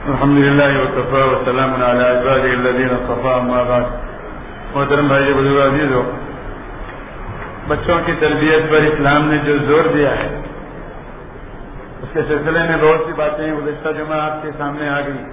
الحمد للہ وکفى وسلام علی عباده الذین اصطفى اما بعد. محترم بھائی بزرگ عزیز ہو، بچوں کی تربیت پر اسلام نے جو زور دیا ہے اس کے سلسلے میں بہت سی باتیں گزشتہ جمعہ آپ کے سامنے آ گئی.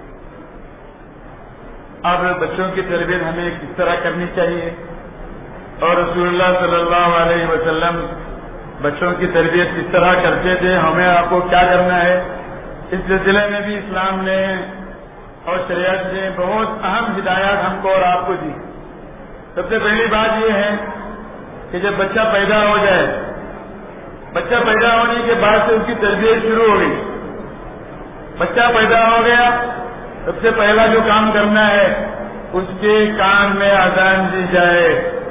اب بچوں کی تربیت ہمیں کس طرح کرنی چاہیے اور رسول اللہ صلی اللہ علیہ وسلم بچوں کی تربیت کس طرح کرتے تھے، ہمیں آپ کو کیا کرنا ہے، اس سلسلے میں بھی اسلام نے اور شریعت نے بہت اہم ہدایات ہم کو اور آپ کو دی. سب سے پہلی بات یہ ہے کہ جب بچہ پیدا ہو جائے، بچہ پیدا ہونے کے بعد سے اس کی تربیت شروع ہو گئی. بچہ پیدا ہو گیا، سب سے پہلا جو کام کرنا ہے اس کے کان میں اذان دی جائے.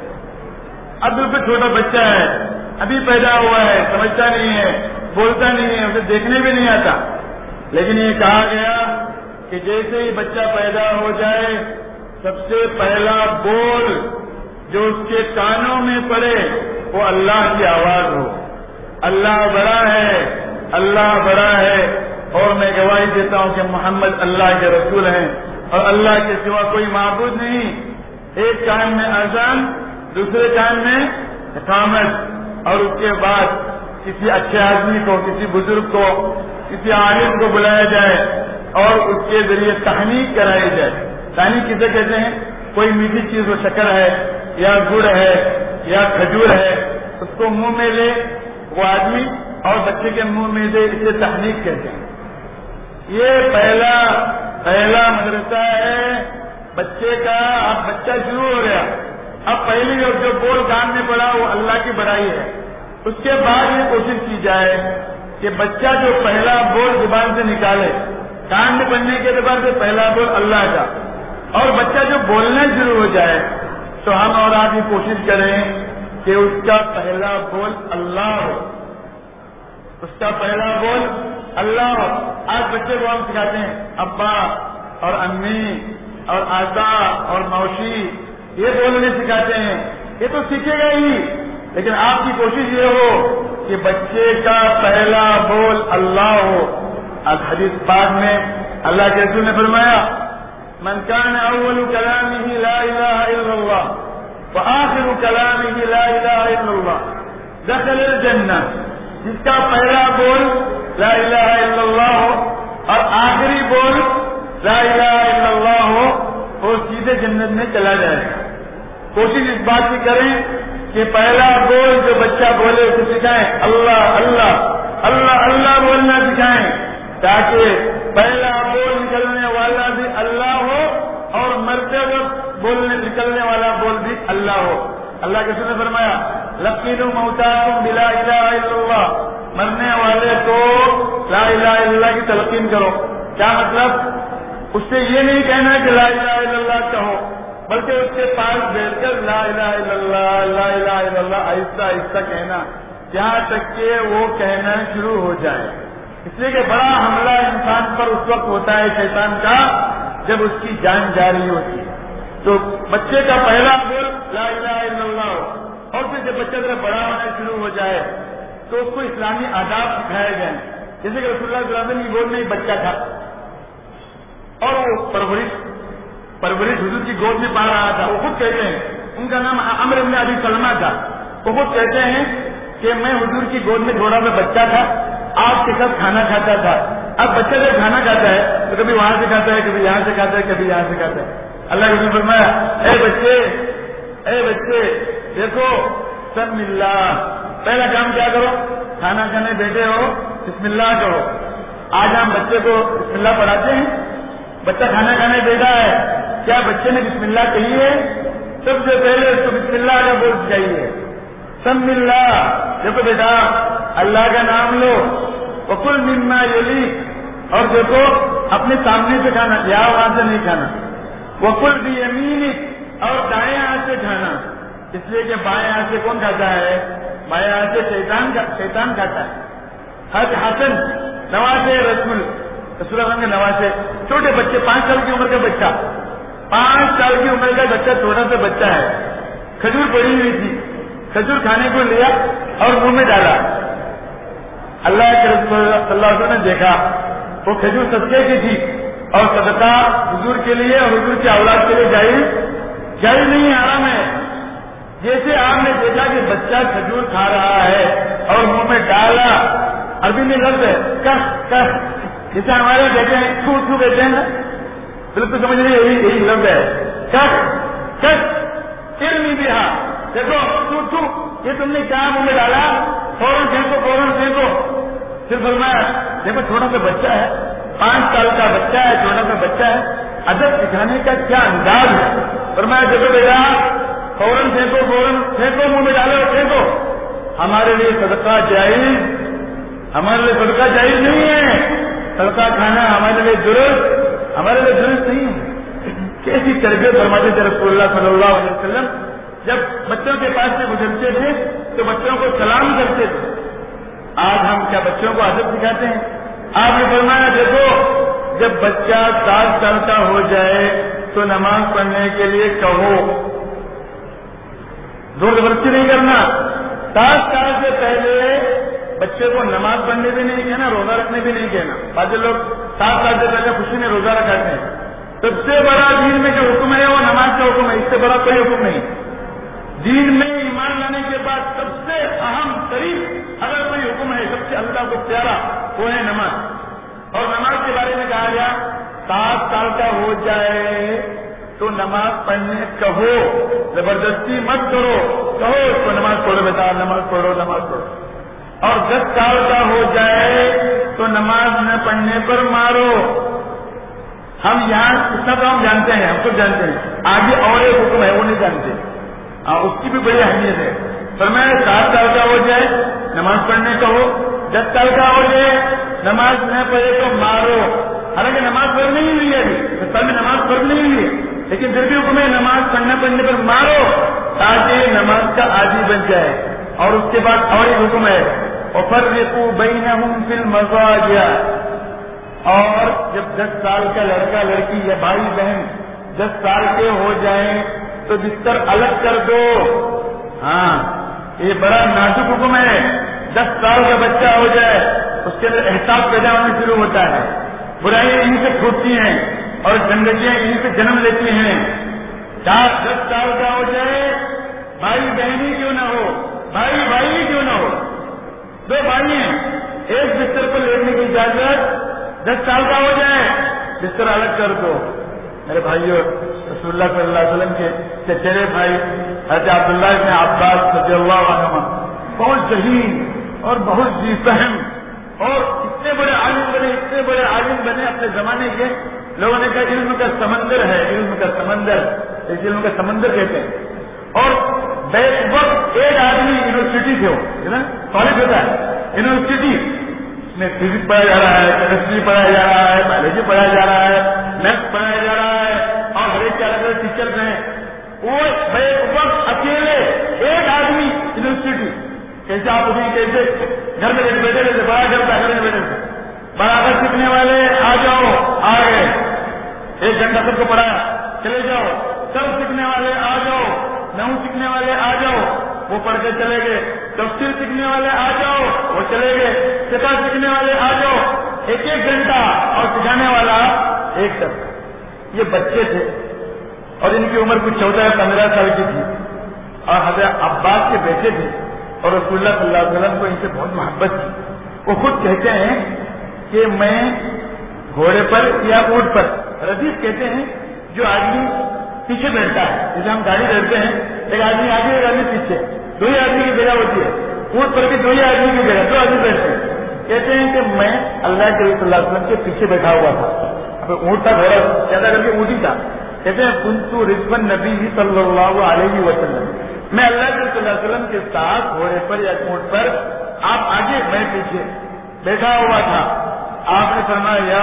اب بالکل چھوٹا بچہ ہے، ابھی پیدا ہوا ہے، سمجھتا نہیں ہے، بولتا نہیں ہے، اسے دیکھنے بھی نہیں آتا، لیکن یہ کہا گیا کہ جیسے ہی بچہ پیدا ہو جائے سب سے پہلا بول جو اس کے کانوں میں پڑے وہ اللہ کی آواز ہو. اللہ بڑا ہے، اللہ بڑا ہے، اور میں گواہی دیتا ہوں کہ محمد اللہ کے رسول ہیں اور اللہ کے سوا کوئی معبود نہیں. ایک کان میں اذان، دوسرے کان میں اقامت، اور اس کے بعد کسی اچھے آدمی کو، کسی بزرگ کو، کسی عالم کو بلایا جائے اور اس کے ذریعے تحنیک کرائی جائے. تحنیک کسے کہتے ہیں؟ کوئی میٹھی چیز وہ شکر ہے یا گڑ ہے یا کھجور ہے، اس کو منہ میں لے وہ آدمی اور بچے کے منہ میں دے، اسے تحنیک کہتے ہیں. یہ پہلا مدرسہ ہے بچے کا. اب بچہ شروع ہو گیا، اب پہلی جو بول کان میں پڑا وہ اللہ کی بڑائی ہے. اس کے بعد یہ کوشش کی جائے کہ بچہ جو پہلا بول زبان سے نکالے، کان میں پڑنے کے اعتبار سے پہلا بول اللہ کا، اور بچہ جو بولنا شروع ہو جائے تو ہم اور آپ یہ کوشش کریں کہ اس کا پہلا بول اللہ ہو، اس کا پہلا بول اللہ ہو. آج بچے کو ہم سکھاتے ہیں ابا اور امی اور آتا اور موشی، یہ بولنے سکھاتے ہیں. یہ تو سیکھے گا ہی، لیکن آپ کی کوشش یہ ہو کہ بچے کا پہلا بول اللہ ہو. حدیث پاک میں اللہ کے رسول نے فرمایا من کان اول کلامہ لا الہ الا اللہ وآخر کلامہ لا الہ الا اللہ دخل الجنہ. جس کا پہلا بول لا الہ الا اللہ ہو اور آخری بول لا الہ الا اللہ ہو وہ سیدھے جنت میں چلا جائے گا. کوشش اس بات کی کریں کہ پہلا بول جو بچہ بولے اسے سکھائیں اللہ اللہ اللہ اللہ بولنا سکھائیں، تاکہ پہلا بول نکلنے والا بھی اللہ ہو اور مرتے وقت بولنے نکلنے والا بول بھی اللہ ہو. اللہ کے رسول نے فرمایا لقینوا موتاکم بلا الہ الا اللہ، مرنے والے کو لا الہ الا اللہ کی تلقین کرو. کیا مطلب؟ اس سے یہ نہیں کہنا کہ لا الہ الا اللہ کہو، بلکہ اس کے پاس بیٹھ کر لا الہ الا اللہ لا الہ الا اللہ آہستہ آہستہ کہنا، جہاں تک کہ وہ کہنا شروع ہو جائے. اس لیے کہ بڑا حملہ انسان پر اس وقت ہوتا ہے شیطان کا جب اس کی جان جاری ہوتی ہے. تو بچے کا پہلا بول لا الہ الا اللہ ہو، اور پھر جب بچہ ذرا بڑا ہونا شروع ہو جائے تو اس کو اسلامی آداب سکھائے جائیں. جیسے کہ رسول اللہ صلی اللہ علیہ وسلم کی گود میں ایک بچہ تھا اور وہ پرورش حضور کی گود میں پا رہا تھا. وہ خود کہتے ہیں، ان کا نام عمرو بن ابی سلمہ تھا، وہ خود کہتے ہیں کہ میں حضور کی گود میں تھوڑا سا بچہ تھا، آپ کے ساتھ کھانا کھاتا تھا. اب بچہ جب کھانا کھاتا ہے تو کبھی وہاں سے کھاتا ہے، کبھی یہاں سے کھاتا ہے، کبھی یہاں سے کھاتا ہے. اللہ کے رسول نے فرمایا اے بچے دیکھو سب اللہ، پہلا کام کیا کرو، کھانا کھانے بیٹھے ہو بسم اللہ کہو. آج ہم بچے کو بسم اللہ پڑھاتے ہیں. بچہ کھانا کھانے بیٹھا ہے، کیا بچے نے بسم اللہ کہی ہے؟ سب سے پہلے اس کو بسم اللہ کا بول چاہیے. سم اللہ، دیکھو بیٹا اللہ کا نام لو، وکل مما یلیک، اور دیکھو اپنے سامنے سے کھانا، یا وہاں سے نہیں کھانا. وکل بیمینک، اور دائیں ہاتھ سے کھانا، اس لیے کہ بائیں ہاتھ سے کون کھاتا ہے؟ بائیں ہاتھ سے شیطان کھاتا ہے. حج حسن نواسے رسول اللہ کے نواسے، چھوٹے بچے 5 سال کی عمر کا بچہ، 5 سال کی عمر کا بچہ، چھوٹا سا بچہ ہے. کھجور پڑی ہوئی تھی، کھجور کھانے کو لیا اور منہ میں ڈالا. اللہ کے رسول صلی اللہ علیہ وسلم نے دیکھا وہ کھجور صدقے کی تھی اور صدقہ حضور کے لیے اور حضور کی اولاد کے لیے جائز نہیں ہے، حرام ہے۔ جیسے آپ نے دیکھا کہ بچہ کھجور کھا رہا ہے اور منہ میں ڈالا، عربی میں لفظ ہے کس، جیسے ہمارے کہتے ہیں چھو کہتے ہیں نا، بالکل سمجھ لیجیے یہی لفظ ہے کس ارمی بہا، دیکھو چھو یہ تم نے کیا منہ میں ڈالا، فوراً پھینکو۔ پھر فرمایا دیکھو چھوٹا سا بچہ ہے، 5 سال کا بچہ ہے، چھوٹا سا بچہ ہے، ادب سکھانے کا کیا انداز ہے۔ فرمایا دیکھو بیٹا فوراً پھینکو، منہ میں ڈالو پھینکو۔ ہمارے لیے صدقہ جائز نہیں ہے، صدقہ کھانا ہمارے لیے درست نہیں ہے۔ کیسی تربیت فرماتے تھے رسول اللہ صلی اللہ علیہ وسلم، جب بچوں کے پاس سے گزرتے تھے تو بچوں کو سلام کرتے تھے۔ آج ہم کیا بچوں کو ادب سکھاتے ہیں؟ آپ نے فرمایا دیکھو جب بچہ 7 سال کا ہو جائے تو نماز پڑھنے کے لیے کہو، زور زبردستی نہیں کرنا۔ 7 سال سے پہلے بچے کو نماز پڑھنے بھی نہیں کہنا، روزہ رکھنے بھی نہیں کہنا۔ بعض لوگ 7 سال سے پہلے خوشی میں روزہ رکھاتے ہیں۔ سب سے بڑا دین میں جو حکم ہے وہ نماز کا حکم ہے، اس سے بڑا کوئی حکم نہیں۔ دین میں ایمان لانے کے بعد سب سے اہم ترین اگر کوئی حکم ہے، سب سے اللہ کو پیارا، وہ ہے نماز۔ اور نماز کے بارے میں کہا گیا 7 سال کا ہو جائے تو نماز پڑھنے کہو، زبردستی مت کرو، کہو اس کو نماز پڑھو بیٹا، نماز پڑھو۔ اور 10 سال کا ہو جائے تو نماز نہ پڑھنے پر مارو۔ ہم یہاں اتنا تو ہم جانتے ہیں، ہم سب جانتے ہیں، آگے اور ایک حکم ہے وہ نہیں جانتے، اس کی بھی بڑی اہمیت ہے۔ فرمایا 7 سال کا ہو جائے نماز پڑھنے کہو، 10 سال کا ہو جائے نماز نہ پڑھے تو مارو۔ حالانکہ نماز پڑھ نہیں ہوئی ہے، ابھی 10 سال میں نماز پڑھ نہیں ہوئی ہے، لیکن پھر بھی حکم ہے نماز پڑھنے پر مارو تاکہ نماز کا عادی بن جائے۔ اور اس کے بعد اور ایک حکم ہے وَفَرِّقُوا بَيْنَهُمْ فِي الْمَضَاجِعِ، اور جب 10 سال کا لڑکا لڑکی یا بھائی بہن 10 سال کے ہو جائیں تو بستر الگ کر دو۔ ہاں یہ بڑا نازک حکم ہے۔ 10 سال کا بچہ ہو جائے اس کے اندر احساس پیدا ہونا شروع ہوتا ہے، برائیاں انہیں سے پھوٹتی ہیں اور گندگیاں انہیں سے جنم لیتی ہیں۔ 10 سال کا ہو جائے، بھائی بہن ہی کیوں نہ ہو، بھائی ہی کیوں نہ ہو، 2 بھائی ہیں، ایک بستر پر لیٹنے کی اجازت، 10 سال کا ہو جائے بستر الگ کر دو۔ میرے بھائیو رسول اللہ صلی اللہ علیہ وسلم کے چچیرے بھائی حضرت عبداللہ بن عباس رضی اللہ عنہما بہت ذہین اور بہت جی فہم اور اتنے بڑے عالم بنے اپنے زمانے کے لوگوں نے کہا علم کا سمندر ہے، علم کا سمندر، اس علم کا سمندر کہتے ہیں۔ اور بیک وقت ایک آدمی یونیورسٹی سے ہو نا، کالج ہوتا ہے یونیورسٹی میں، فزکس پڑھایا جا رہا ہے، کیمسٹری پڑھایا جا رہا ہے، بایولوجی پڑھایا جا رہا ہے، میتھس پڑھایا جا رہا ہے، اور ہر ایک کے الگ الگ ٹیچرز ہیں۔ وہ بیک وقت اکیلے ایک آدمی یونیورسٹی، کیسے آپ اسی کیسے گھر میں بیٹھے رہتے، بڑا گھر تھا، گھر میں بیٹھے تھے، برابر سیکھنے والے آ جاؤ، آ گئے، 1 گھنٹہ سب کو پڑھایا، چلے جاؤ، سب سیکھنے والے آ جاؤ، 9 سیکھنے والے آ جاؤ، وہ پڑھ کے چلے گئے، تفسیر سیکھنے والے آ جاؤ، وہ چلے گئے، فقہ سیکھنے والے آ جاؤ، 1 گھنٹہ، اور سکھانے والا 1 طرف۔ یہ بچے تھے اور ان کی عمر کچھ 14 یا 15 سال کی تھی، اور حضرت عباس کے بیٹے تھے، اور رسول اللہ صلی اللہ علیہ وسلم کو ان سے بہت محبت تھی۔ وہ خود کہتے ہیں کہ میں گھوڑے پر یا اونٹ پر، ردیف کہتے ہیں جو آدمی پیچھے بیٹھتا ہے، جیسے ہم گاڑی بیٹھتے ہیں، ایک آدمی آگے ایک آدمی پیچھے، 2 ہی آدمی کی جگہ ہوتی ہے، اونٹ پر بھی 2 ہی آدمی کی جگہ، 2 آدمی بیٹھتے ہیں۔ کہتے ہیں کہ میں اللہ کے صلی اللہ علیہ وسلم کے پیچھے بیٹھا ہوا تھا، اب اونٹ تھا، گھوڑا زیادہ کر کے اونٹ ہی تھا۔ کہتے ہیں کنتو رضو النبی صلی اللہ علیہ وسلم، میں اللہ کے صلی اللہ علیہ وسلم کے ساتھ گھوڑے پر یا اونٹ پر، آپ آگے میں پیچھے بیٹھا ہوا تھا۔ آپ نے فرمایا یا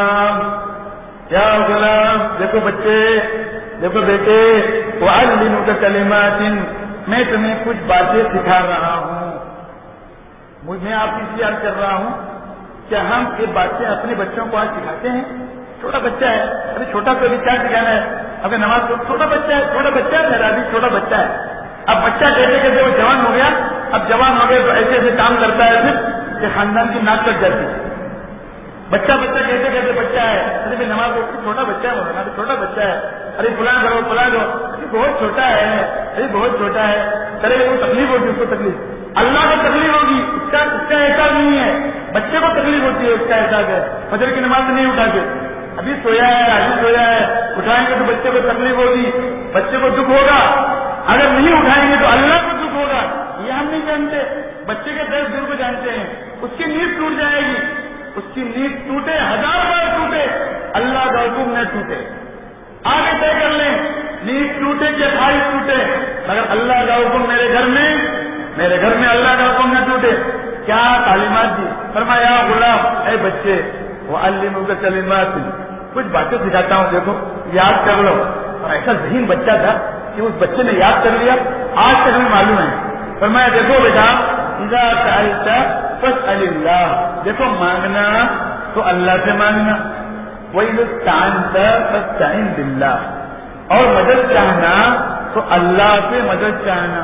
غلام، دیکھو بچے، دیکھو بیٹے، وَأَعْلِمُكَ كَلِمَاتٍ، میں تمہیں کچھ باتیں سکھا رہا ہوں۔ میں آپ کی اس لیے عرض کر رہا ہوں کہ ہم یہ باتیں اپنے بچوں کو آج سکھاتے ہیں۔ چھوٹا بچہ ہے، ارے چھوٹا تو بھی کیا سکھانا ہے، اگر نماز کو چھوٹا بچہ ہے میرا بھی چھوٹا بچہ ہے۔ اب بچہ کہتے کہتے وہ جوان ہو گیا، اب جوان ہو گیا تو ایسے ایسے کام کرتا ہے پھر کہ خاندان کی ناک کٹ جاتی ہے۔ بچہ کہتے کہتے بچہ ہے، ارے نماز چھوٹا بچہ ہے مولانا، تو چھوٹا بچہ ہے، ارے فلاں کرو فلاں کرو، بہت چھوٹا ہے، ارے بہت چھوٹا ہے، کرے وہ تکلیف ہوگی، اس کو تکلیف، اللہ کو تکلیف ہوگی، اس کا احساس نہیں ہے، بچے کو تکلیف ہوتی ہے، اس کا احساس ہے، فجر کی نماز نہیں اٹھاتے، ابھی سویا ہے، ابھی سویا ہے، اٹھائیں گے تو بچے کو تکلیف ہوگی، بچے کو دکھ ہوگا، اگر نہیں اٹھائیں گے تو اللہ کو دکھ ہوگا، یہ ہم نہیں جانتے، بچے کے درد دل کو جانتے ہیں، اس کی نیند ٹوٹ جائے گی، اس کی نیند ٹوٹے، 1000 بار ٹوٹے، اللہ کا حکم نہ ٹوٹے، آگے طے کر لیں، نیند ٹوٹے کہ خواہش ٹوٹے، مگر اللہ کا حکم میرے گھر میں اللہ کا حکم نہ ٹوٹے، کیا تعلیمات دی، فرمایا غلام، اے بچے، وَعَلِّمُكَ كَلِمَاتٍ، کچھ باتیں سکھاتا ہوں، دیکھو یاد کر لو، اور ایسا ذہین بچہ تھا کہ اس بچے نے یاد کر لیا، آج تک ہمیں معلوم ہے، فرمایا دیکھو بیٹا، اذا سألت فاسأل اللہ، دیکھو مانگنا تو اللہ سے مانگنا، وَإِذَا اسْتَعَنْتَ فَاسْتَعِنْ بِاللَّهِ، اور مدد چاہنا تو اللہ سے مدد چاہنا،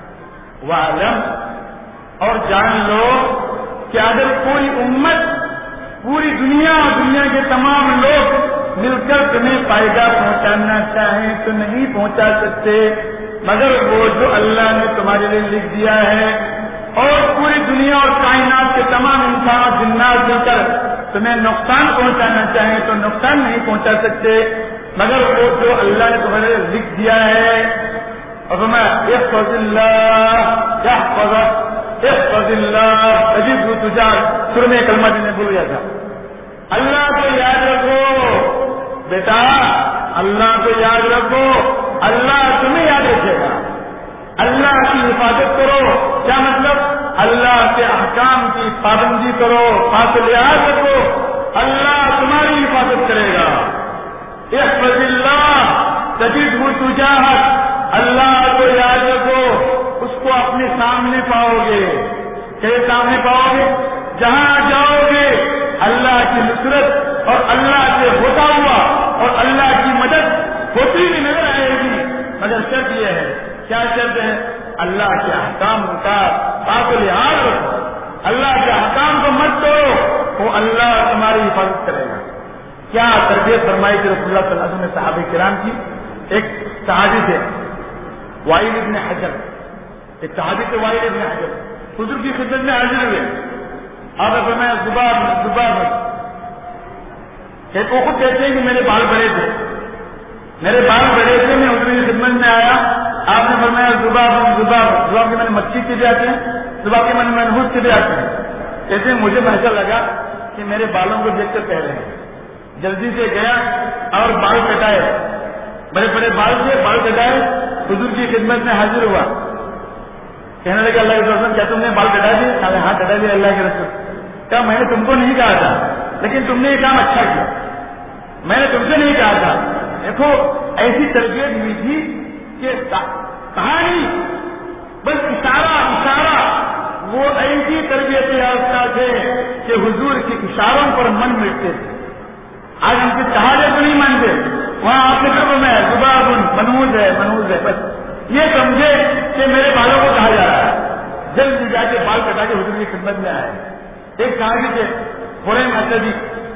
وَعَلَمْ، اور جان لو کہ اگر کوئی امت، پوری دنیا اور دنیا کے تمام لوگ مل کر تمہیں فائدہ پہنچانا چاہیں تو نہیں پہنچا سکتے، مگر وہ جو اللہ نے تمہارے لیے لکھ دیا ہے، اور پوری دنیا اور کائنات کے تمام انسان اور جنات مل کر تمہیں نقصان پہنچانا چاہیں تو نقصان نہیں پہنچا سکتے، مگر وہ جو اللہ نے تمہارے لیے لکھ دیا ہے۔ اور فرمایا احفظ اللہ یحفظک، احفظ اللہ تجدہ تجاہک، سورہ میں کلمہ دینے بھول گیا تھا، اللہ کو یاد رکھو بیٹا، اللہ کو یاد رکھو، اللہ تمہیں یاد رکھے گا، اللہ کی حفاظت کرو، کیا مطلب؟ اللہ کے احکام کی پابندی کرو، خاص لحاظ رکھو، اللہ تمہاری حفاظت کرے گا۔ احفظ اللہ تجدہ تجاہک، اللہ کو یاد رکھو، اس کو اپنے سامنے پاؤ گے، کیسے سامنے پاؤ گے؟ جہاں جاؤ گے اللہ کی نصرت اور اللہ سے ہوتا ہوا اور اللہ کی مدد ہوتی بھی نظر آئے گی، مگر شرط یہ ہے، کیا شرط ہے؟ اللہ کے احکام کا خاص لحاظ رکھو، اللہ کے احکام کو مت توڑو، وہ اللہ تمہاری حفاظت کرے گا۔ کیا تربیت فرمائی تھی رسول اللہ صلی اللہ علیہ وسلم نے صحابہ کرام کی؟ ایک صحابی تھے وائل ابن حجر، ایک صحابی تھے وائل ابن حجر، حضور کی خدمت میں حاضر ہوئے، آپ نے فرمایا زباب کہ وہ خود کہتے ہیں کہ میرے بال بڑے تھے، میرے بال بڑے تھے، میں حضور کی خدمت میں آیا، آپ نے فرمایا زباب کے معنی مچھی کے بھی آتے ہیں، زباب کے معنی منحوس کے بھی آتے ہیں، کہتے ہیں مجھے ایسا لگا کہ میرے بالوں کو دیکھ کر پہلے جلدی سے گیا اور بال کٹائے، بڑے بڑے بال سے بال کٹائے، حضور کی خدمت میں حاضر ہوا، کہنے لگا اللہ کے رسول کیا تم نے بال کٹا دیے؟ ہاں کٹا دیا اللہ کے رسول۔ کیا میں نے تم کو نہیں کہا تھا، لیکن تم نے یہ کام اچھا کیا، میں نے تم سے نہیں کہا تھا۔ دیکھو ایسی تربیت ہوئی تھی کہ کہانی بس اشارہ، وہ ایسی تربیت یافتہ تھے کہ حضور کے اشاروں پر من مٹتے تھے۔ آج ہم سے کہا جائے تو نہیں مانتے، وہاں آپ نے کب میں زباب منحوس ہے، بس یہ سمجھے کہ میرے بالوں کو کہا جا رہا ہے، جلدی جا کے بال کٹا کے حضور کی خدمت میں آئے۔ ایک صحابی تھے خریم اسدی،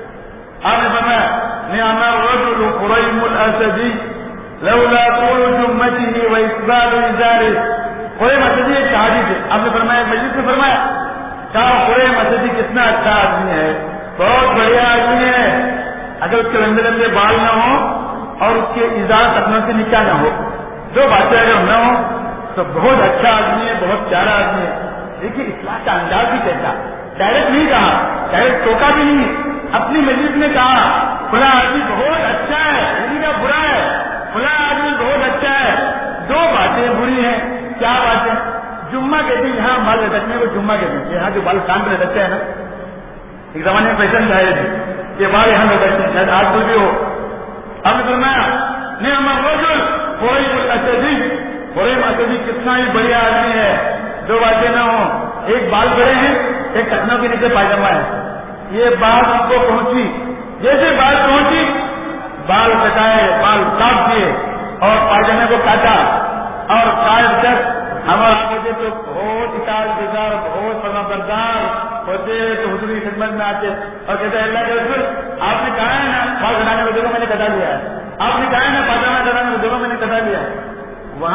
آپ نے فرمایا نعم الرجل خریم الاسدی لولا طول جمته واسبال ازاره، خریم اسدی ایک صحابی تھے، آپ نے فرمایا مجلس میں فرمایا کہا خریم اسدی کتنا اچھا آدمی ہے، بہت بڑھیا آدمی ہے، اگر اس کے لمبے لمبے بال نہ ہوں اور اس کے ازار ٹخنوں سے نکاح نہ ہو، دو باتیں اگر نہ ہو تو بہت اچھا آدمی ہے، بہت پیارا آدمی ہے۔ دیکھیے اصلاح کا انداز بھی کیسا، ڈائریکٹ نہیں کہا، ڈائریکٹ ٹوکا بھی نہیں، اپنی مجلس میں کہا فلاں آدمی بہت اچھا ہے، یعنی کا برا ہے، فلاں آدمی بہت اچھا ہے۔ دو باتیں بری ہیں، کیا باتیں؟ جمعہ کے دن یہاں بال لٹکنے کو جمعہ کے دن یہاں جو بال کان پہ لٹکتے ہیں نا، ایک زمانے میں پیشن جائے تھے یہ بال یہاں لٹکتے ہیں، شاید آج بھی ہو۔ اب فرمایا نعم الرجل خریم الاسدی، خریم اسدی کتنا ہی بڑھیا آدمی ہے، دو باتیں نہ ہوں، ایک بال بڑے ہیں، ایک ٹخنوں کے نیچے پائجامہ ہے۔ یہ بات ہم کو پہنچی، جیسے بات پہنچی بال کٹائے، بال کاٹ دیے اور پائجامے کو کاٹا، اور قائد تک ہمارا ہوتے تو بہت اطاعت گزار، بہت فرما بردار ہوتے تو حضور کی خدمت میں آتے اور کہتے اللہ کے رسول آپ نے کہا ہے نا بال کٹانے کو، دیکھو میں نے کٹا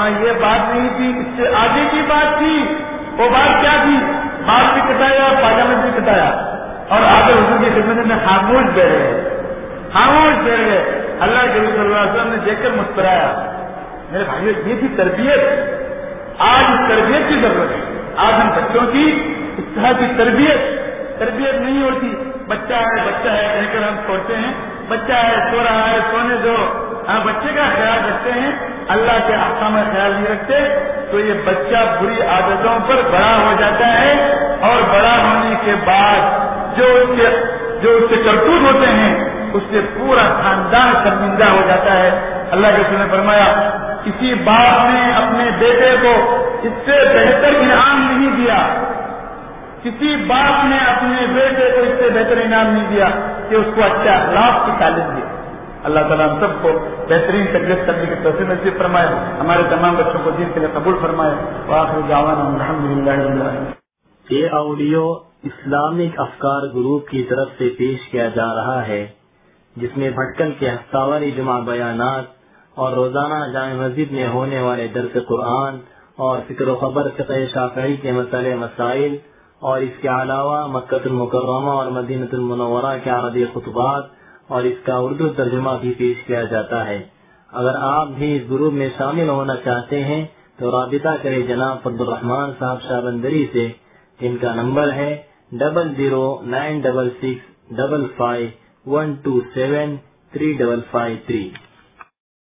یہ بات نہیں تھی، اس سے آگے کی بات تھی. وہ بات کیا تھی؟ بات بھی کٹایا، پاجامے بھی کٹایا، اور آگے حضور کی خدمت میں خاموش بیٹھ گئے. اللہ کے رسول صلی اللہ علیہ وسلم نے دیکھ کر مسکرایا. میرے بھائیو، یہ تھی تربیت. آج اس تربیت کی ضرورت ہے. آج ہم بچوں کی اس طرح کی تربیت نہیں ہوتی. بچہ ہے کہہ کر ہم چھوڑتے ہیں. بچہ ہے، سو رہا ہے، سونے دو. ہم بچے کا خیال رکھتے ہیں، اللہ کے احکام کا خیال نہیں رکھتے، تو یہ بچہ بری عادتوں پر بڑا ہو جاتا ہے، اور بڑا ہونے کے بعد جو اس کے کرتوت ہوتے ہیں اس سے پورا خاندان شرمندہ ہو جاتا ہے. اللہ کے رسول نے فرمایا، کسی باپ نے اپنے بیٹے کو اس سے بہتر انعام نہیں دیا، کسی باپ نے اپنے بیٹے کو اس سے بہتر انعام نہیں دیا کہ اس کو اچھا اخلاق کی تعلیم دی. اللہ تعالیٰ ہم سب کو بہترین تربیت کرنے کی توفیق نصیب فرمائے. ہمارے تمام بچوں کو دین کے لیے قبول فرمائے. وآخر دعوانا الحمدللہ رب العالمین. یہ آڈیو اسلامک افکار گروپ کی طرف سے پیش کیا جا رہا ہے، جس میں بھٹکل کے ہفتہ جمعہ بیانات اور روزانہ جامع مسجد میں ہونے والے درس قرآن اور فکر و خبر فقہ شافعی کے مسائل، اور اس کے علاوہ مکہ المکرمہ اور مدینہ المنورہ کے عربی خطبات اور اس کا اردو ترجمہ بھی پیش کیا جاتا ہے. اگر آپ بھی اس گروپ میں شامل ہونا چاہتے ہیں تو رابطہ کریں جناب فضل الرحمان صاحب شاہ بندری سے. ان کا نمبر ہے 009665512735553.